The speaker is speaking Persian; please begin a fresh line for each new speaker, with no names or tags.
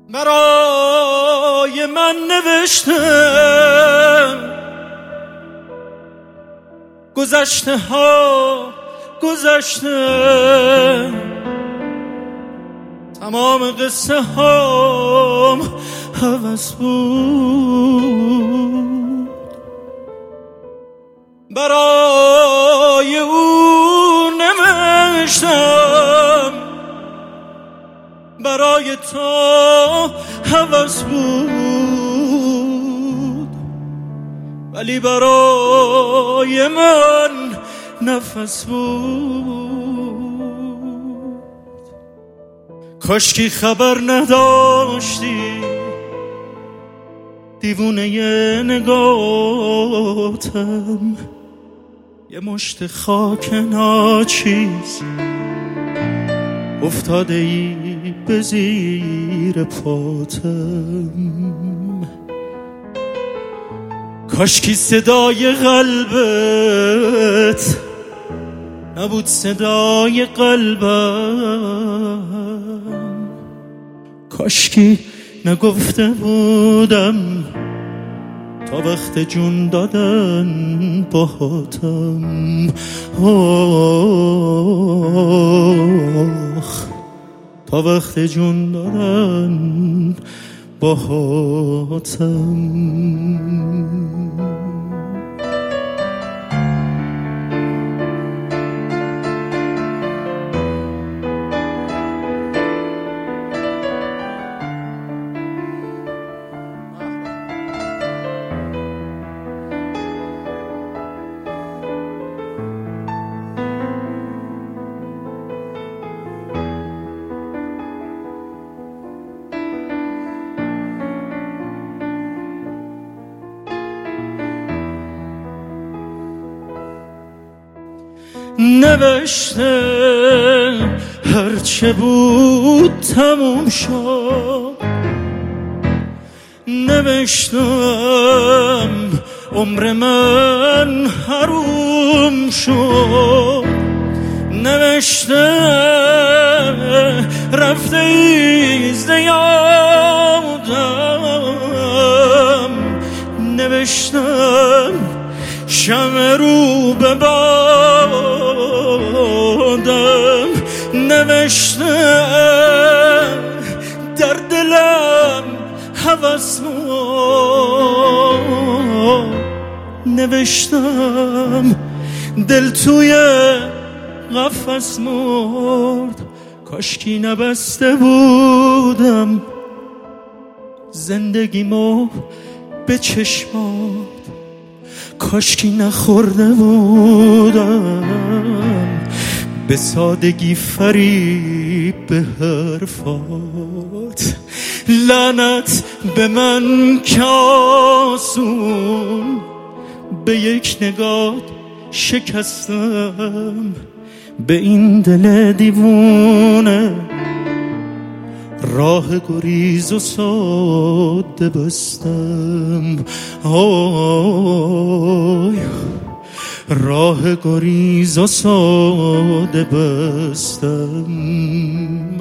برای من نوشته گذشته ها گذشته، تمام قصه هام هوس بود. برای او نوشتم، برای تو هوس بود، ولی برای من نفس بود. کاشکی خبر نداشتی دیوونه نگاتم، یه مشت خاک ناچیز افتاده ای به زیر پاتم. کاشکی صدای قلبت نبود صدای قلبم، کاشکی نگفته بودم تا وقت جون دادن باهاتم. تا وقت جون دادن باهاتم. نوشته هرچه بود تموم شد، نوشتم عمر من حروم شد، نوشته رفته ایز یادم، نوشتم شمع رو به بادم، نوشتم در دلم هوس مرد، نوشتم دل توی قفس مرد. کاشکی نبسته بودم زندگیمو به چشمات، کاشکی نخورده بودم به سادگی فریب به حرفات. لعنت به من که آسون به یک نگاه شکستم، به این دل دیوونه راه گریز و ساده بستم. راه گریز و ساده بستم.